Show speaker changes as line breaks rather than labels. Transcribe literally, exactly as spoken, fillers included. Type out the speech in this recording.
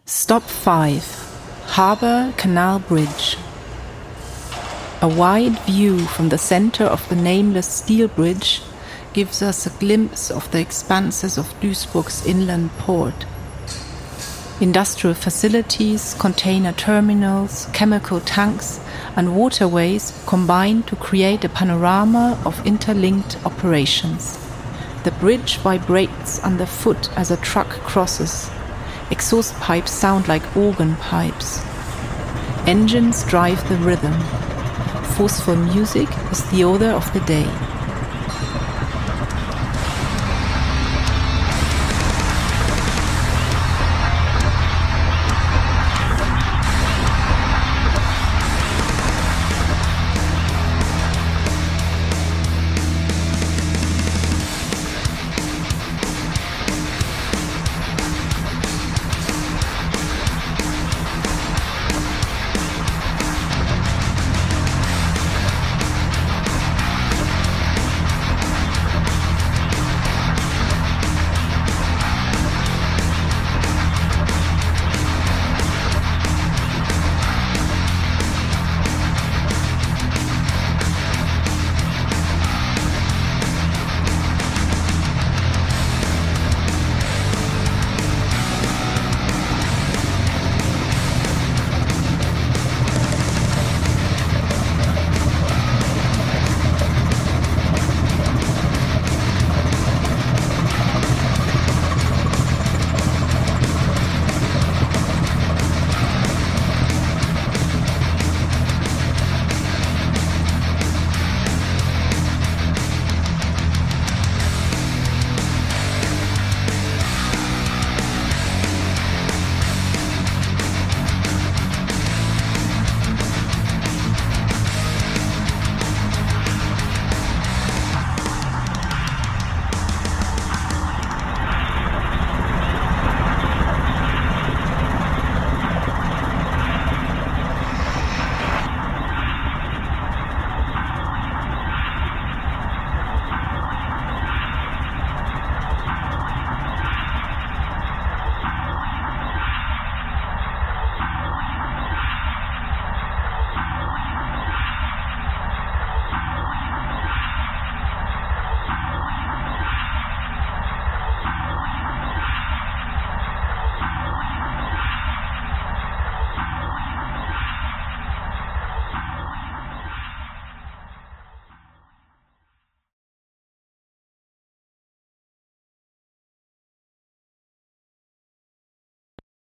Stop five. Harbour Canal Bridge. A wide view from the center of the nameless steel bridge gives us a glimpse of the expanses of Duisburg's inland port. Industrial facilities, container terminals, chemical tanks, and waterways combine to create a panorama of interlinked operations. The bridge vibrates underfoot as a truck crosses. Exhaust pipes sound like organ pipes. Engines drive the rhythm. Forceful music is the order of the day.